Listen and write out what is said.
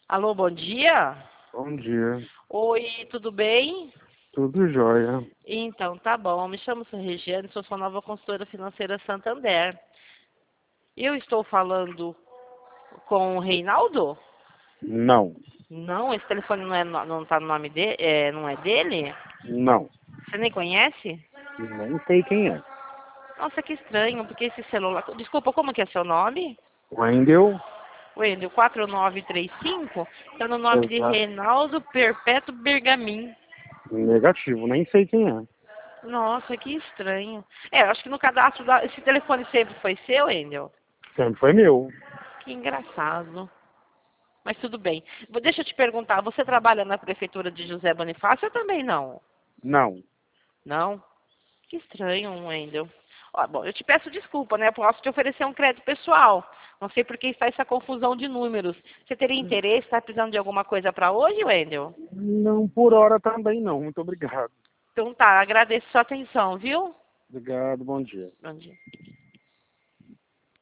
Alô, bom dia? Bom dia. Oi, tudo bem? Tudo jóia. Então, tá bom. Me chamo Regiane, sou sua nova consultora financeira Santander. Eu estou falando com o Reinaldo? Não. Não, esse telefone não tá no nome dele, não é dele? Não. Você nem conhece? Nem sei quem é. Nossa, que estranho, porque esse celular... Desculpa, como que é seu nome? Wendel? Wendel, 4935? Tá no nome de Exato. Reinaldo Perpétuo Bergamin. Negativo, nem sei quem é. Nossa, que estranho. Acho que no cadastro esse telefone sempre foi seu, Endel? Sempre foi meu. Que engraçado. Mas tudo bem. Deixa eu te perguntar, você trabalha na prefeitura de José Bonifácio ou também não? Não. Não? Que estranho, Wendel. Ó, bom, eu te peço desculpa, né? Eu posso te oferecer um crédito pessoal. Não sei por que está essa confusão de números. Você teria interesse, está precisando de alguma coisa para hoje, Wendel? Não por hora também não. Muito obrigado. Então tá, agradeço sua atenção, viu? Obrigado, bom dia. Bom dia.